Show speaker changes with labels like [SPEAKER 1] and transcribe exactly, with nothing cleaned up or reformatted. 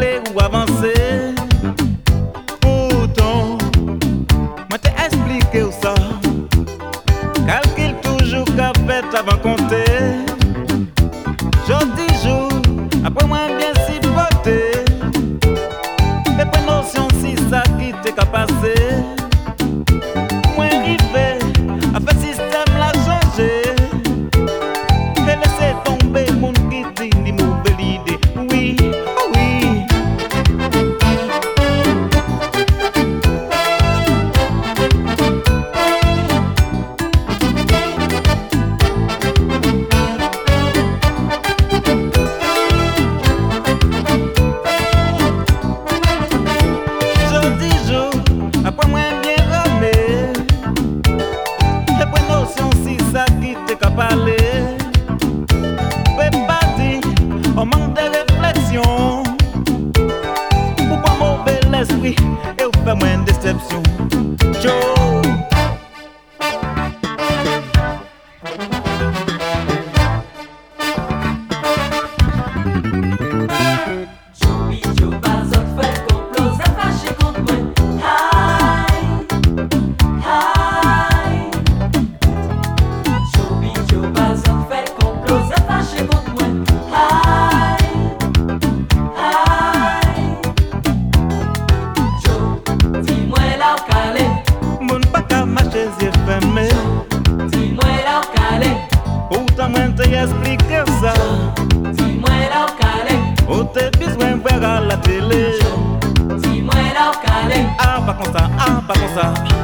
[SPEAKER 1] reculer ou avancer. Pourtant, moi t'ai expliqué où ça. Calcule toujours qu'a fait avant compter. Jour dix jours, après moi bien si voté. Et pour notion si ça qui t'est qu'à passer. Moi arrivé, à faire système la changer. Et laisser tomber mon qui dit ni mauvaise idée. Oui, oui. Après moi bien ramé. Et pour notion si ça qui t'est qu'à parler. Fais pas dire, on manque de réflexion. Ou pas mauvais l'esprit et ou fait moins de déception. Joe.
[SPEAKER 2] Dis-moi là au calé.
[SPEAKER 1] Pourtant moi t'ai expliqué ça.
[SPEAKER 2] Dis-moi là au calé.
[SPEAKER 1] Oh t'es besoin de voir à la télé.
[SPEAKER 2] Dis-moi là au calé.
[SPEAKER 1] Ah pas comme ça, ah pas comme ça.